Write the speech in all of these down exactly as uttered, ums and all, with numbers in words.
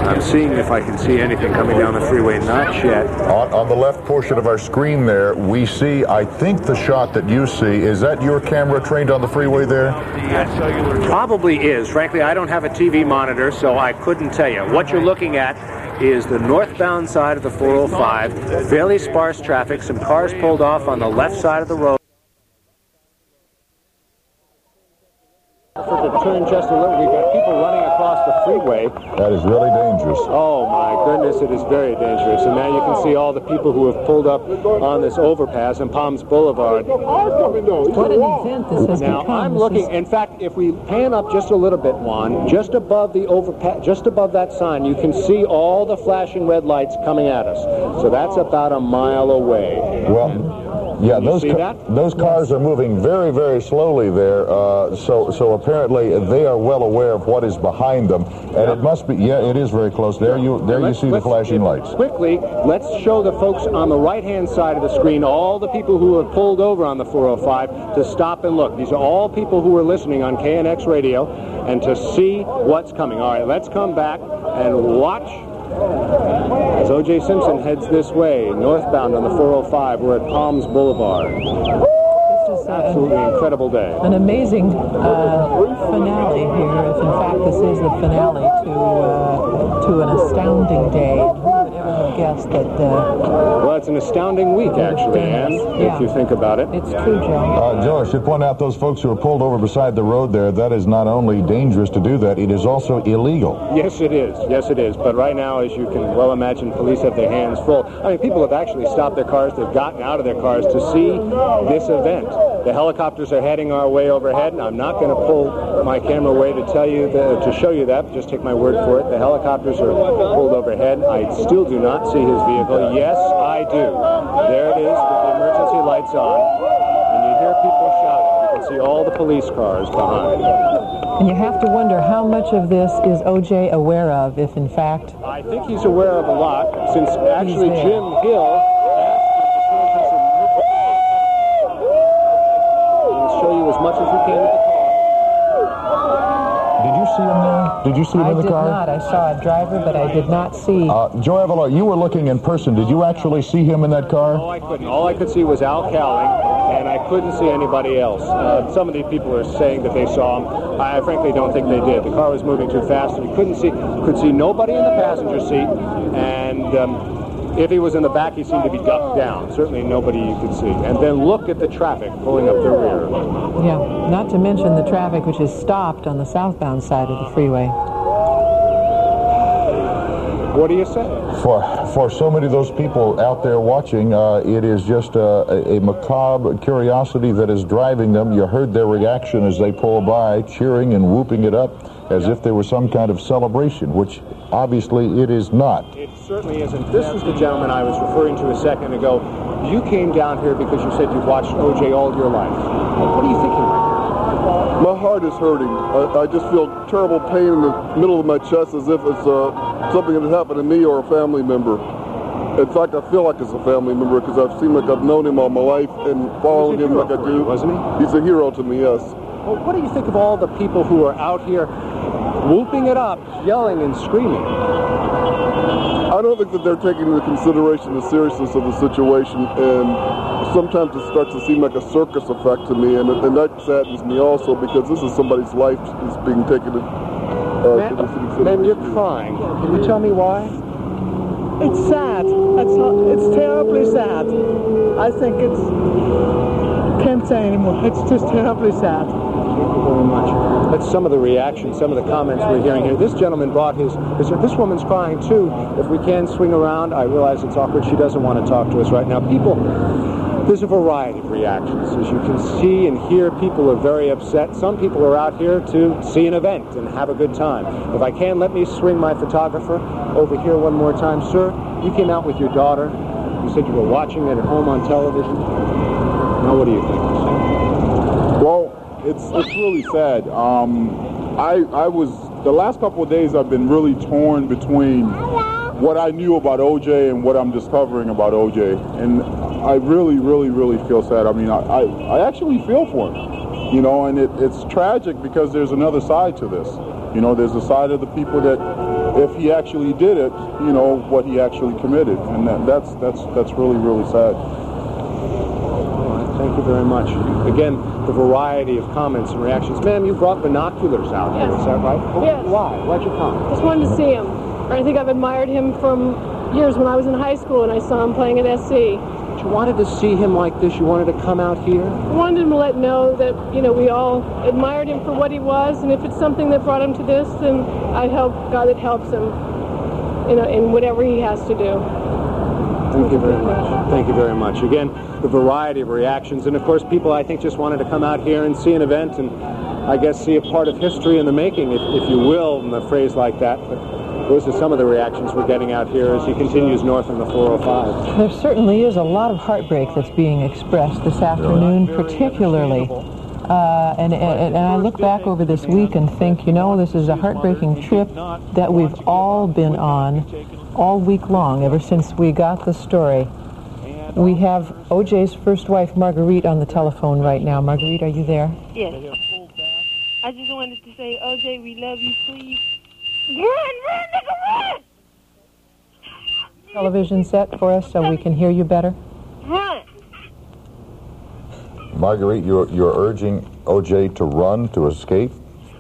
I'm seeing if I can see anything coming down the freeway. Not yet. On, on the left portion of our screen there, we see, I think the shot that you see, is that your camera trained on the freeway there? Probably is. Frankly, I don't have a T V monitor, so I couldn't tell you. What you're looking at is the northbound side of the four oh five. Fairly sparse traffic. Some cars pulled off on the left side of the road. To turn just a little, we've got people running across the freeway. That is really dangerous. Oh my goodness, it is very dangerous. And now you can see all the people who have pulled up on this overpass in Palms Boulevard. What an event this has now, become. I'm This looking, is... in fact, if we pan up just a little bit, Juan, just above the overpass, just above that sign, you can see all the flashing red lights coming at us. So that's about a mile away. Well, yeah, those ca those cars are moving very, very slowly there. Uh, so, so apparently they are well aware of what is behind them, and it must be. Yeah, it is very close. There, you there you see the flashing lights. Quickly, let's show the folks on the right-hand side of the screen, all the people who have pulled over on the four oh five, to stop and look. These are all people who are listening on K N X radio, and to see what's coming. All right, let's come back and watch. As O J Simpson heads this way, northbound on the four oh five, we're at Palms Boulevard. This is Absolutely incredible day. an amazing uh, finale here. If in fact this is the finale to uh, to an astounding day. Who would ever have guessed that? Uh, Well, it's an astounding week, actually, Ann, Yeah. if you think about it. it's true, Joe. Uh, Joe, I should point out those folks who are pulled over beside the road there. That is not only dangerous to do that; it is also illegal. Yes, it is. Yes, it is. But right now, as you can well imagine, police have their hands full. I mean, people have actually stopped their cars. They've gotten out of their cars to see this event. The helicopters are heading our way overhead, and I'm not going to pull my camera away to tell you the, to show you that. But just take my word for it. The helicopters are pulled overhead. I still do not see his vehicle. Yes, I do. There it is with the emergency lights on, and you hear people shouting. You can see all the police cars behind. And you have to wonder how much of this is O J aware of, if in fact... I think he's aware of a lot, since actually there. Jim Hill asked him to serve his... We'll show you as much as we can with the car. Did you see him there? Did you see him I in the did car? not. I saw a driver, but I did not see... Uh, Joe Avila, you were looking in person. Did you actually see him in that car? No, I couldn't. All I could see was Al Cowling, and I couldn't see anybody else. Uh, some of these people are saying that they saw him. I frankly don't think they did. The car was moving too fast, and we couldn't see, could see nobody in the passenger seat, and um, if he was in the back, he seemed to be ducked down. Certainly nobody you could see. And then look at the traffic pulling up the rear. Yeah, not to mention the traffic which is stopped on the southbound side of the freeway. What do you say? For for so many of those people out there watching, uh, it is just uh, a, a macabre curiosity that is driving them. You heard their reaction as they pull by, cheering and whooping it up as if there was some kind of celebration, which obviously it is not. It certainly isn't. This is the gentleman I was referring to a second ago. You came down here because you said you've watched O J all your life. What are you thinking right now? My heart is hurting. I, I just feel terrible pain in the middle of my chest as if it's uh, something that happened to me or a family member. In fact, I feel like it's a family member because I've seemed like I've known him all my life and followed him like I do. Wasn't he? He's a hero to me, yes. Well, what do you think of all the people who are out here whooping it up, yelling and screaming? I don't think that they're taking into consideration the seriousness of the situation, and sometimes it starts to seem like a circus effect to me, and, and that saddens me also because this is somebody's life that's being taken uh, Ma'am, into consideration. ma'am, you're crying. Can you tell me why? It's sad. It's not, it's terribly sad. I think it's can't say anymore. It's just terribly sad. Thank you very much. That's some of the reactions, some of the comments we're hearing here. This gentleman brought his, his... This woman's crying, too. If we can swing around, I realize it's awkward. She doesn't want to talk to us right now. People... There's a variety of reactions. As you can see and hear, people are very upset. Some people are out here to see an event and have a good time. If I can, let me swing my photographer over here one more time. Sir, you came out with your daughter. You said you were watching it at home on television. Now, what do you think? Well, it's it's really sad. Um, I I was the last couple of days I've been really torn between what I knew about O J and what I'm discovering about O J, and I really, really, really feel sad. I mean, I I, I actually feel for him, you know, and it, it's tragic because there's another side to this. You know, there's a side of the people that if he actually did it, you know, what he actually committed. And that, that's, that's, that's really, really sad. Thank you very much. Again, the variety of comments and reactions. Ma'am, you brought binoculars out Yes. here, is that right? Yes. Why? Why'd you come? Just wanted to see him. I think I've admired him from years when I was in high school and I saw him playing at S C. But you wanted to see him like this? You wanted to come out here? I wanted him to let know that, you know, we all admired him for what he was, and if it's something that brought him to this, then I hope God it helps him, you know, in whatever he has to do. Thank you very much. Thank you very much. Again, the variety of reactions, and of course people I think just wanted to come out here and see an event and I guess see a part of history in the making, if, if you will, in a phrase like that. But those are some of the reactions we're getting out here as he continues north on the four oh five. There certainly is a lot of heartbreak that's being expressed this afternoon, particularly. Uh, and, and, and I look back over this week and think, you know, this is a heartbreaking trip that we've all been on all week long, ever since we got the story. We have O J's first wife, Marguerite, on the telephone right now. Marguerite, are you there? Yes. I just wanted to say, O J, we love you, please. Run, run, nigga, run! Television set for us so we can hear you better. Run! Marguerite, you're, you're urging O J to run, to escape?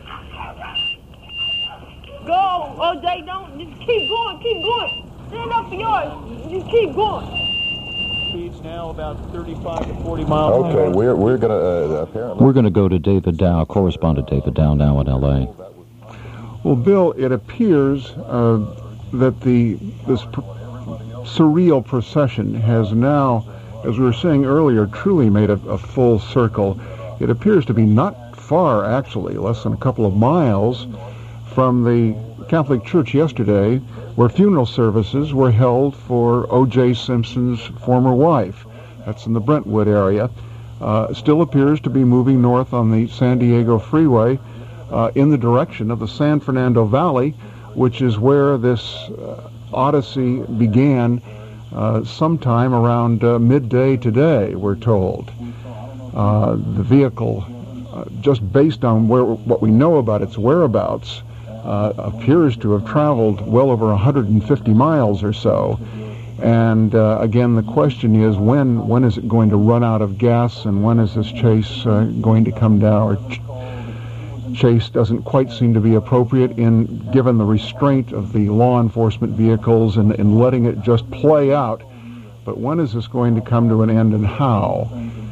Go, O J, don't, just keep going, keep going. Stand up for yours, just keep going. Speeds now about thirty-five to forty miles Okay, an hour. we're, we're going to, uh, apparently... We're going to go to David Dow, correspondent David Dow now in L A. Well, Bill, it appears uh, that the this pr- surreal procession has now, as we were saying earlier, truly made a, a full circle. It appears to be not far, actually, less than a couple of miles from the Catholic Church yesterday, where funeral services were held for O J Simpson's former wife. That's in the Brentwood area. Uh, still appears to be moving north on the San Diego Freeway uh, in the direction of the San Fernando Valley, which is where this uh, odyssey began uh, sometime around uh, midday today, we're told. Uh, the vehicle, uh, just based on where, what we know about its whereabouts, Uh, appears to have traveled well over one hundred fifty miles or so. And uh, again, the question is, when when is it going to run out of gas, and when is this chase uh, going to come down? Or ch- chase doesn't quite seem to be appropriate in given the restraint of the law enforcement vehicles and, and letting it just play out. But when is this going to come to an end, and how?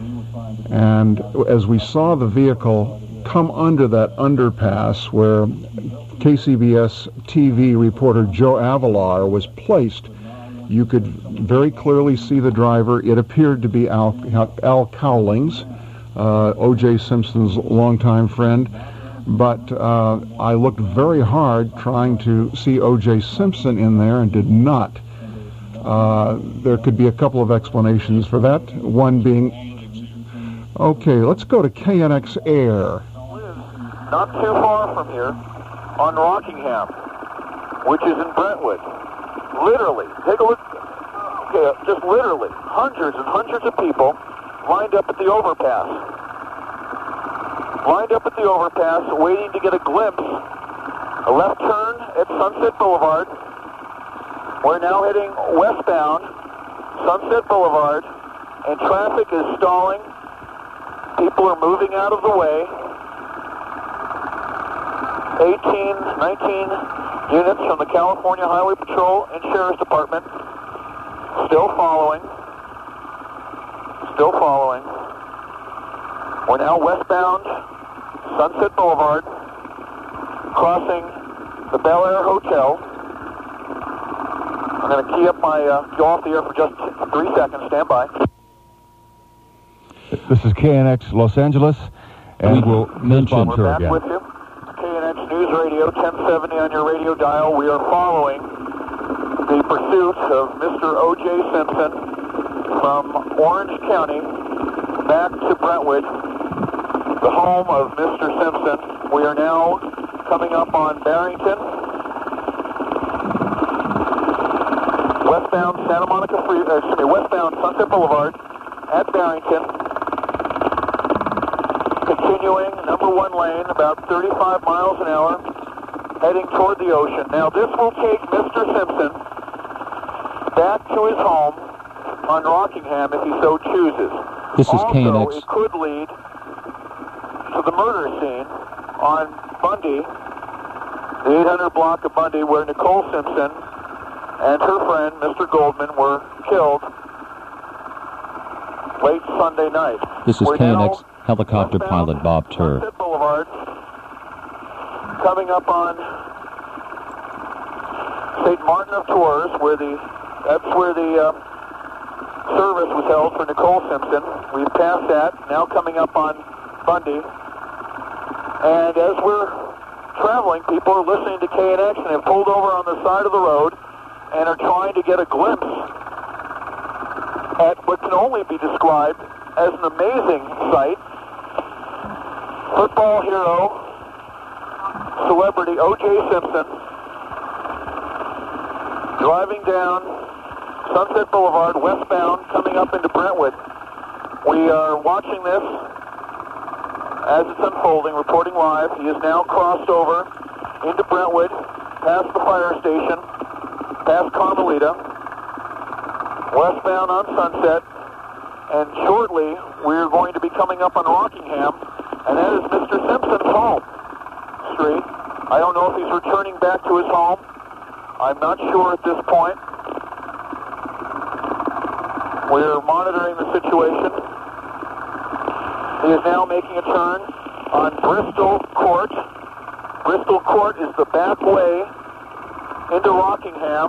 And as we saw the vehicle come under that underpass where K C B S T V reporter Joe Avalar was placed, you could very clearly see the driver. It appeared to be Al, Al Cowlings, uh, O J Simpson's longtime friend, but uh, I looked very hard trying to see O J Simpson in there and did not. Uh, there could be a couple of explanations for that, one being, okay, let's go to K N X Air. Not too far from here, on Rockingham, which is in Brentwood. Literally, take a look, okay, just literally, hundreds and hundreds of people lined up at the overpass. Lined up at the overpass, waiting to get a glimpse. A left turn at Sunset Boulevard. We're now heading westbound, Sunset Boulevard, and traffic is stalling. People are moving out of the way. eighteen, nineteen units from the California Highway Patrol and Sheriff's Department still following. Still following. We're now westbound Sunset Boulevard, crossing the Bel Air Hotel. I'm going to key up my, uh, go off the air for just three seconds. Stand by. This is K N X Los Angeles, and we'll mention We're back with you. K N X News Radio, ten seventy on your radio dial. We are following the pursuit of Mister O J Simpson from Orange County back to Brentwood, the home of Mister Simpson. We are now coming up on Barrington, westbound Santa Monica Free, uh, excuse me, westbound Sunset Boulevard at Barrington. Continuing number one lane, about thirty-five miles an hour, heading toward the ocean. Now, this will take Mister Simpson back to his home on Rockingham if he so chooses. This is also, K N X. it could lead to the murder scene on Bundy, the eight hundred block of Bundy, where Nicole Simpson and her friend, Mister Goldman, were killed late Sunday night. This is We're K N now X helicopter pilot Bob Turr. Sunset Boulevard, coming up on Saint Martin of Tours, where the that's where the uh, service was held for Nicole Simpson. We've passed that, now coming up on Bundy. And as we're traveling, people are listening to K N X and have pulled over on the side of the road and are trying to get a glimpse at what can only be described as an amazing sight. Football hero, celebrity O J Simpson, driving down Sunset Boulevard, westbound, coming up into Brentwood. We are watching this as it's unfolding, reporting live. He has now crossed over into Brentwood, past the fire station, past Carmelita, westbound on Sunset, and shortly we're going to be coming up on Rockingham, and that is Mister Simpson's home street. I don't know if he's returning back to his home. I'm not sure at this point. We're monitoring the situation. He is now making a turn on Bristol Court. Bristol Court is the back way into Rockingham.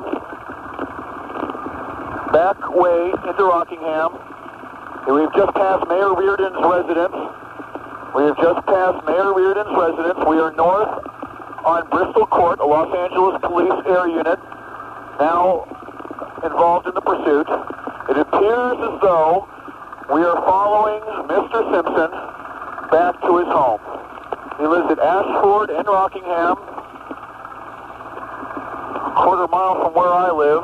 Back way into Rockingham. And we've just passed Mayor Reardon's residence. We have just passed Mayor Reardon's residence. We are north on Bristol Court, a Los Angeles Police Air Unit, now involved in the pursuit. It appears as though we are following Mister Simpson back to his home. He lives at Ashford in Rockingham, a quarter mile from where I live,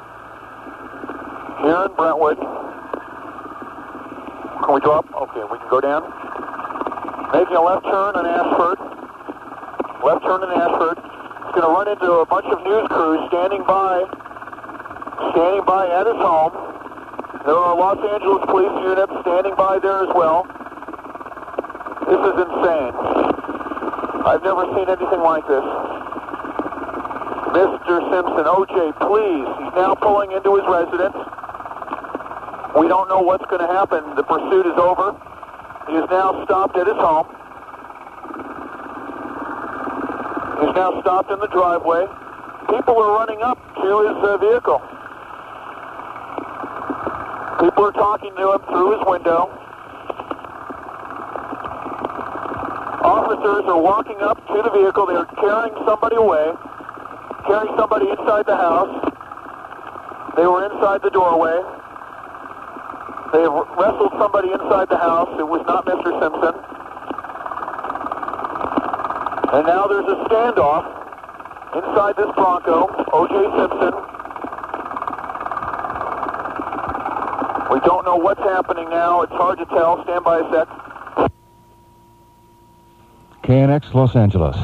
here in Brentwood. Can we drop? Okay, we can go down. Making a left turn on Ashford. Left turn in Ashford. He's going to run into a bunch of news crews standing by, standing by at his home. There are Los Angeles police units standing by there as well. This is insane. I've never seen anything like this. Mister Simpson, O J, please. He's now pulling into his residence. We don't know what's going to happen. The pursuit is over. He is now stopped at his home. He's now stopped in the driveway. People are running up to his uh, vehicle. People are talking to him through his window. Officers are walking up to the vehicle. They are carrying somebody away, carrying somebody inside the house. They were inside the doorway. They have wrestled somebody inside the house. It was not Mister Simpson. And now there's a standoff inside this Bronco. O J Simpson. We don't know what's happening now. It's hard to tell. Stand by a sec. K N X Los Angeles.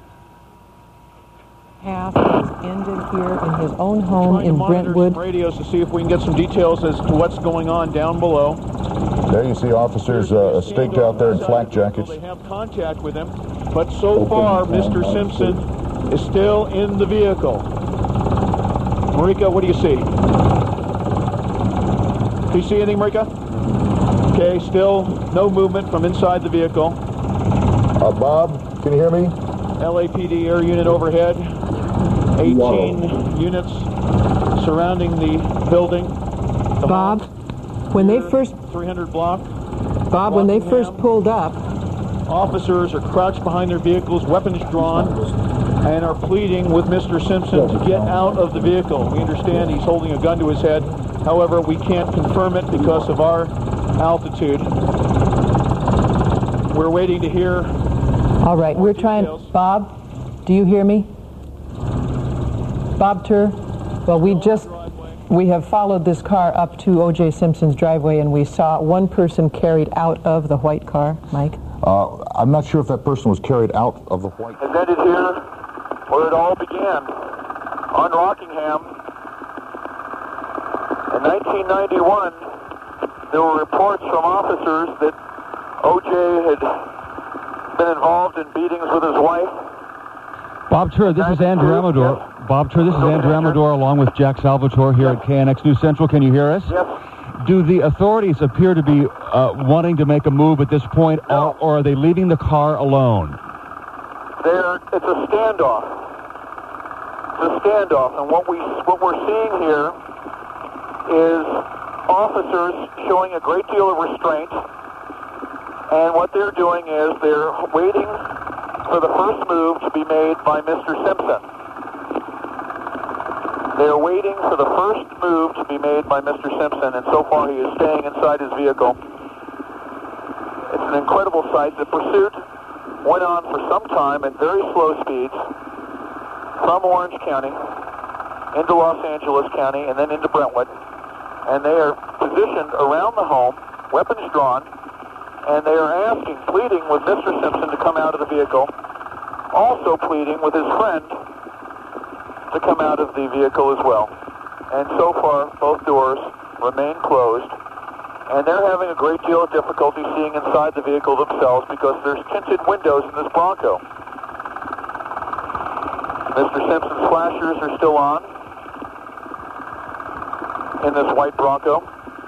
Half has ended here in his own home Trying in to monitor Brentwood. some radios to see if we can get some details as to what's going on down below. There you see officers uh, staked out there in flak jackets. They have contact with him, but so far, Mister Simpson is still in the vehicle. Marika, what do you see? Do you see anything, Marika? Okay, still no movement from inside the vehicle. Uh, Bob, can you hear me? L A P D air unit overhead. eighteen Whoa. Units surrounding the building. The Bob, when they first three hundred block. Bob, when they first pulled up, officers are crouched behind their vehicles, weapons drawn, and are pleading with Mister Simpson to get out of the vehicle. We understand he's holding a gun to his head. However, we can't confirm it because of our altitude. We're waiting to hear. All right, we're trying. Bob, do you hear me? Bob Turr? Well, we just, we have followed this car up to O J Simpson's driveway, and we saw one person carried out of the white car. Mike? Uh, I'm not sure if that person was carried out of the white car. Has ended here where it all began, on Rockingham. In nineteen ninety-one, there were reports from officers that O J had been involved in beatings with his wife. Bob Tur, this is Andrew Amador. Yes. Bob Tur, this is Andrew Amador along with Jack Salvatore here yes. at K N X News Central. Can you hear us? Yes. Do the authorities appear to be uh, wanting to make a move at this point, no. or, or are they leaving the car alone? They're, it's a standoff. It's a standoff, and what we what we're seeing here is officers showing a great deal of restraint, and what they're doing is they're waiting for the first move to be made by Mister Simpson. They're waiting for the first move to be made by Mister Simpson, and so far he is staying inside his vehicle. It's an incredible sight. The pursuit went on for some time at very slow speeds from Orange County into Los Angeles County and then into Brentwood. And they are positioned around the home, weapons drawn, and they are asking, pleading with Mister Simpson to come out of the vehicle, also pleading with his friend to come out of the vehicle as well. And so far, both doors remain closed, and they're having a great deal of difficulty seeing inside the vehicle themselves because there's tinted windows in this Bronco. Mister Simpson's flashers are still on in this white Bronco.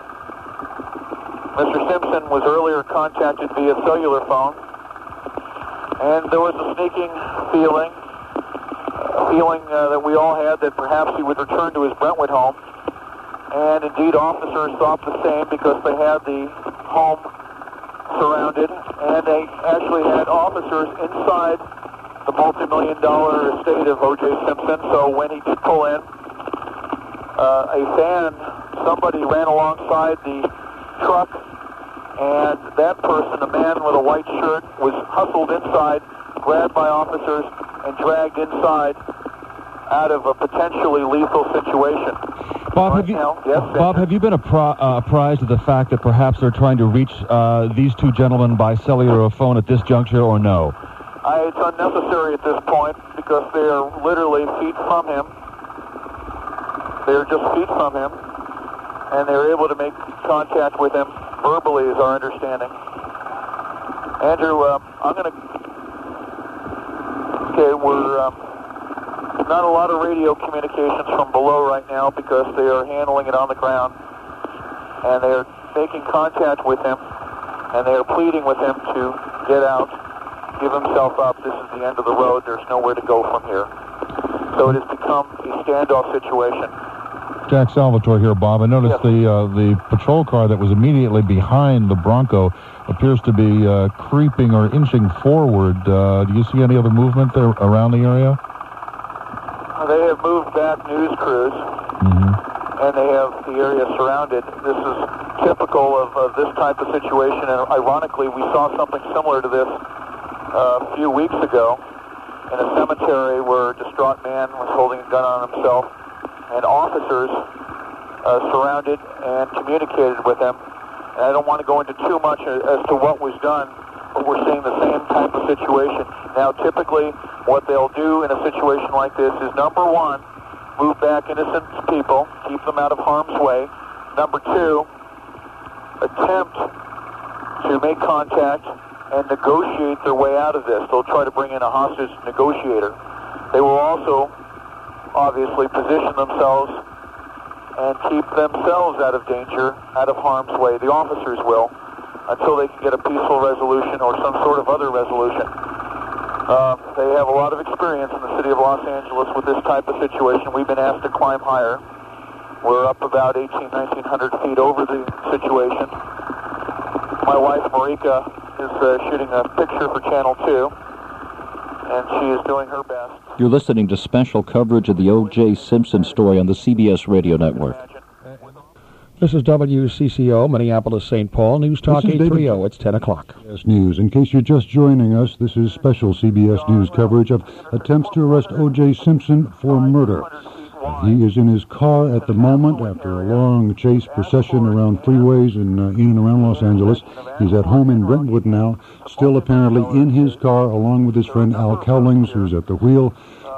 Mister Simpson was earlier contacted via cellular phone, and there was a sneaking feeling, a feeling uh, that we all had that perhaps he would return to his Brentwood home. And indeed, officers thought the same because they had the home surrounded, and they actually had officers inside the multi-million dollar estate of O J Simpson. So when he did pull in, uh, a fan, somebody ran alongside the truck, and that person, a man with a white shirt, was hustled inside, grabbed by officers, and dragged inside out of a potentially lethal situation. Bob, have you, now, yes, Bob, have you been appri- uh, apprised of the fact that perhaps they're trying to reach uh, these two gentlemen by cellular or phone at this juncture, or no? I, it's unnecessary at this point because they are literally feet from him. They are just feet from him, and they're able to make contact with him verbally, is our understanding. Andrew, uh, I'm going to... Okay, we're... Um, not a lot of radio communications from below right now because they are handling it on the ground, and they are making contact with him, and they are pleading with him to get out, give himself up. This is the end of the road. There's nowhere to go from here. So it has become a standoff situation. Jack Salvatore here, Bob. I noticed yes. the uh, the patrol car that was immediately behind the Bronco appears to be uh, creeping or inching forward. Uh, do you see any other movement there around the area? They have moved back news crews, mm-hmm. and they have the area surrounded. This is typical of, of this type of situation, and ironically, we saw something similar to this uh, a few weeks ago in a cemetery where a distraught man was holding a gun on himself, and officers uh, surrounded and communicated with him. And I don't want to go into too much as to what was done, but we're seeing the same type of situation. Now, typically, what they'll do in a situation like this is, number one, move back innocent people, keep them out of harm's way. Number two, attempt to make contact and negotiate their way out of this. They'll try to bring in a hostage negotiator. They will also, obviously, position themselves and keep themselves out of danger, out of harm's way. The officers will, until they can get a peaceful resolution or some sort of other resolution. Uh, they have a lot of experience in the city of Los Angeles with this type of situation. We've been asked to climb higher. We're up about eighteen, nineteen hundred feet over the situation. My wife, Marika, is uh, shooting a picture for Channel two, and she is doing her best. You're listening to special coverage of the O J Simpson story on the C B S Radio Network. This is W C C O, Minneapolis, Saint Paul, News Talk eight thirty. It's ten o'clock. C B S News. In case you're just joining us, this is special C B S News coverage of attempts to arrest O J Simpson for murder. He is in his car at the moment after a long chase procession around freeways in, uh, in and around Los Angeles. He's at home in Brentwood now, still apparently in his car along with his friend Al Cowlings, who's at the wheel.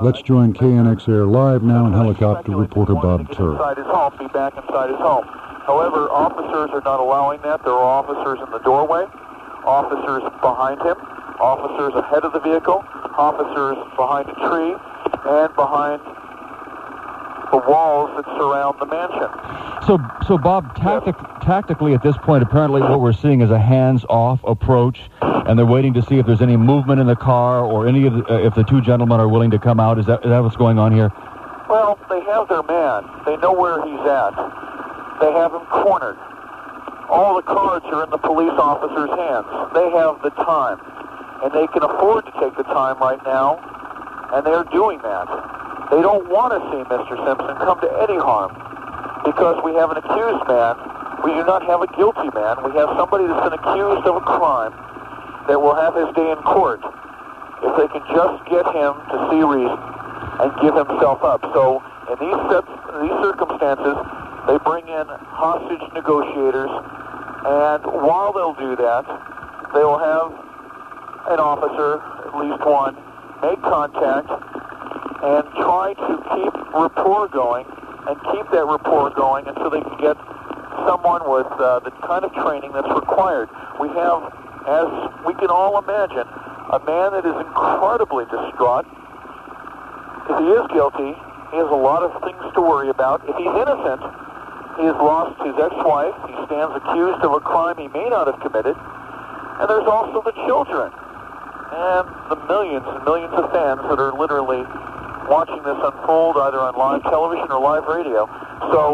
Let's join K N X Air Live now and helicopter reporter Bob Turr. Inside his home, be back inside his home. However, officers are not allowing that. There are officers in the doorway, officers behind him, officers ahead of the vehicle, officers behind a tree, and behind the walls that surround the mansion. So, so Bob, tactic, tactically at this point, apparently what we're seeing is a hands-off approach, and they're waiting to see if there's any movement in the car or any of the, uh, if the two gentlemen are willing to come out. Is that, is that what's going on here? Well, they have their man. They know where he's at. They have him cornered. All the cards are in the police officer's hands. They have the time, and they can afford to take the time right now, and they're doing that. They don't want to see Mister Simpson come to any harm because we have an accused man. We do not have a guilty man. We have somebody that's been accused of a crime that will have his day in court if they can just get him to see reason and give himself up. So in these, sets, in these circumstances, they bring in hostage negotiators, and while they'll do that, they will have an officer, at least one, make contact and try to keep rapport going and keep that rapport going until they can get someone with uh, the kind of training that's required. We have, as we can all imagine, a man that is incredibly distraught. If he is guilty, he has a lot of things to worry about. If he's innocent, he has lost his ex-wife. He stands accused of a crime he may not have committed. And there's also the children and the millions and millions of fans that are literally watching this unfold either on live television or live radio. So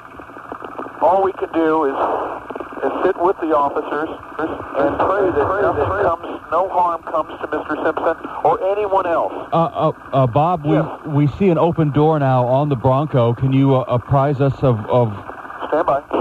all we can do is, is sit with the officers and pray that nothing comes, no harm comes to Mister Simpson or anyone else. Uh, uh, uh, Bob, we, yes. we see an open door now on the Bronco. Can you uh, apprise us of... of... Stand by.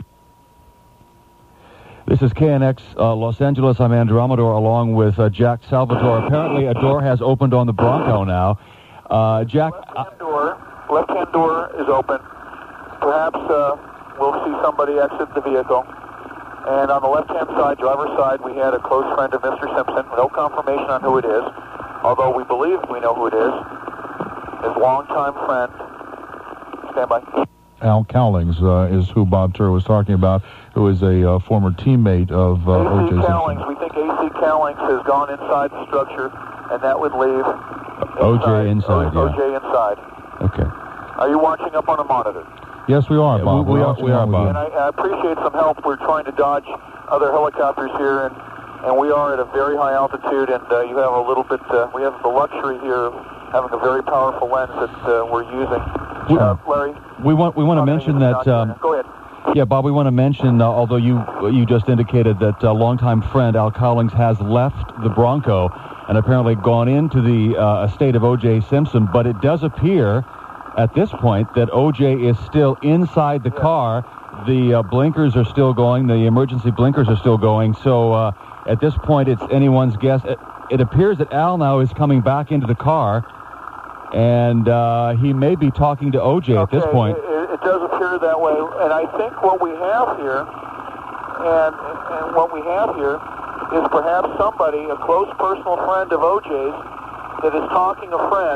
This is K N X uh, Los Angeles. I'm Andrew Amador along with uh, Jack Salvatore. Apparently a door has opened on the Bronco now. Uh, Jack... Left-hand door, left-hand door is open. Perhaps uh, we'll see somebody exit the vehicle. And on the left-hand side, driver's side, we had a close friend of Mister Simpson. No confirmation on who it is, although we believe we know who it is. His longtime friend. Stand by. Al Cowlings uh, is who Bob Turr was talking about, who is a uh, former teammate of uh, O J Cowlings. Simpson. We think A C Cowlings has gone inside the structure, and that would leave O J inside, o- yeah. O J inside. Okay. Are you watching up on a monitor? Yes, we are, Bob. we, we We're are, watching we are, on with Bob. you. And I, I appreciate some help. We're trying to dodge other helicopters here, and, and we are at a very high altitude, and uh, you have a little bit, uh, we have the luxury here of having a very powerful lens that uh, we're using. Uh, Larry? We want we want to mention that... Um, Go ahead. Yeah, Bob, we want to mention, uh, although you you just indicated that uh, longtime friend Al Cowlings has left the Bronco and apparently gone into the uh, estate of O J Simpson, but it does appear at this point that O J is still inside the car. The uh, blinkers are still going. The emergency blinkers are still going. So uh, at this point, it's anyone's guess. It, it appears that Al now is coming back into the car, and uh, he may be talking to O J okay, at this point. It, it does appear that way, and I think what we have here, and, and what we have here is perhaps somebody, a close personal friend of O J's, that is talking a friend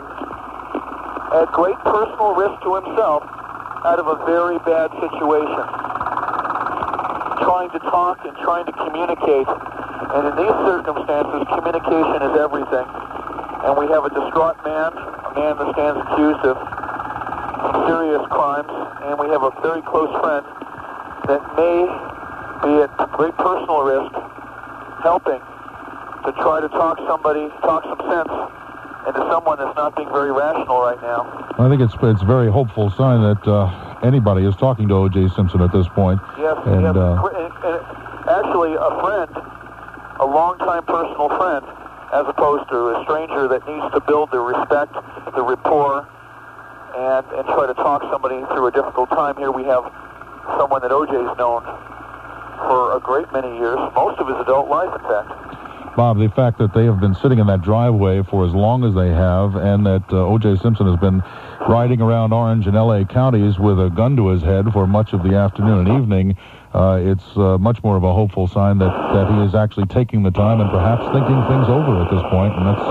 at great personal risk to himself out of a very bad situation. Trying to talk and trying to communicate. And in these circumstances, communication is everything. And we have a distraught man, a man that stands accused of serious crimes, and we have a very close friend that may be at great personal risk helping to try to talk somebody, talk some sense into someone that's not being very rational right now. I think it's it's a very hopeful sign that uh, anybody is talking to O J Simpson at this point. Yes, and, yes. Uh, And, and actually a friend, a longtime personal friend, as opposed to a stranger that needs to build the respect, the rapport, and, and try to talk somebody through a difficult time. Here we have someone that O J's known for a great many years, most of his adult life, in fact. Bob, the fact that they have been sitting in that driveway for as long as they have, and that uh, O J Simpson has been riding around Orange and L A counties with a gun to his head for much of the afternoon and evening, uh, it's uh, much more of a hopeful sign that, that he is actually taking the time and perhaps thinking things over at this point, and that's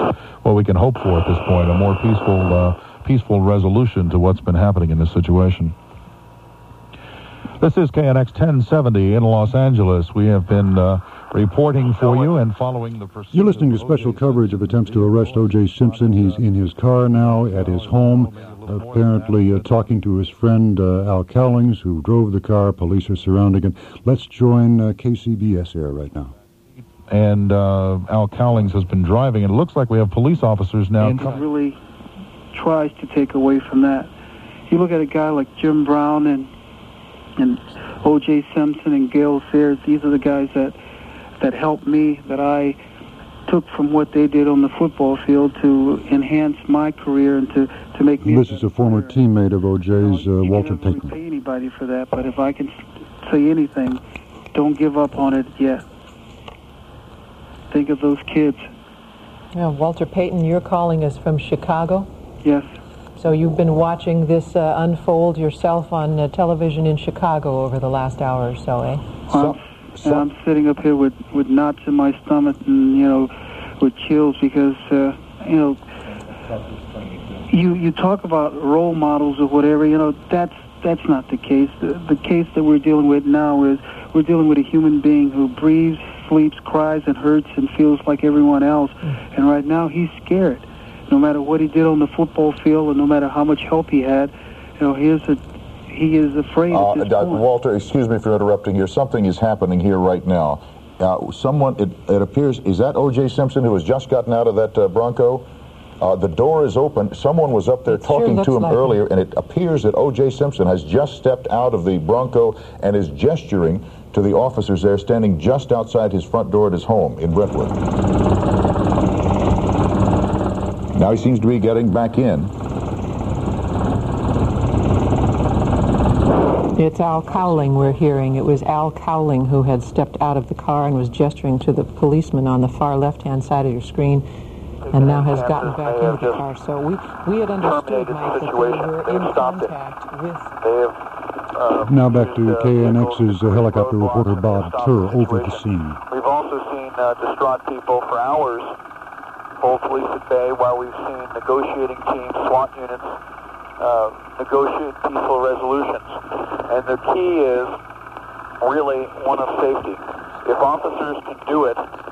what we can hope for at this point, a more peaceful, uh, peaceful resolution to what's been happening in this situation. This is K N X ten seventy in Los Angeles. We have been uh, reporting for you and following the pursuit. You're listening to special coverage of attempts to arrest O J. Simpson. He's in his car now at his home, apparently uh, talking to his friend uh, Al Cowlings, who drove the car. Police are surrounding him. Let's join uh, K C B S Air right now. And uh, Al Cowlings has been driving, and it looks like we have police officers now. And it really tries to take away from that. You look at a guy like Jim Brown and and O J. Simpson and Gale Sayers. These are the guys that that helped me, that I took from what they did on the football field to enhance my career and to, to make me... This is a former teammate of O J's, uh, Walter Payton. I don't pay anybody for that, but if I can say anything, don't give up on it yet. Think of those kids. Yeah, Walter Payton, you're calling us from Chicago? Yes. So you've been watching this uh, unfold yourself on uh, television in Chicago over the last hour or so, eh? I'm, and I'm sitting up here with, with knots in my stomach and, you know, with chills because, uh, you know, you you talk about role models or whatever, you know, that's that's not the case. The, the case that we're dealing with now is we're dealing with a human being who breathes, sleeps, cries, and hurts and feels like everyone else. Mm. And right now he's scared. No matter what he did on the football field, and no matter how much help he had, you know, he is a, he is afraid. Uh, at this uh, point. Walter, excuse me for interrupting here. Something is happening here right now. Uh, someone, it, it appears, is that O J. Simpson who has just gotten out of that uh, Bronco? Uh, the door is open. Someone was up there it talking sure to him like earlier, it. and it appears that O J. Simpson has just stepped out of the Bronco and is gesturing to the officers there standing just outside his front door at his home in Brentwood. Now he seems to be getting back in. It's Al Cowling we're hearing. It was Al Cowling who had stepped out of the car and was gesturing to the policeman on the far left-hand side of your screen, and now has gotten back into the car. So we, we had understood, Mike, that they were in contact with... Uh, now back to K N X's uh, helicopter reporter Bob Turr over the scene. We've also seen uh, distraught people for hours hold police at bay, while we've seen negotiating teams, SWAT units, uh, negotiate peaceful resolutions. And the key is really one of safety. If officers can do it,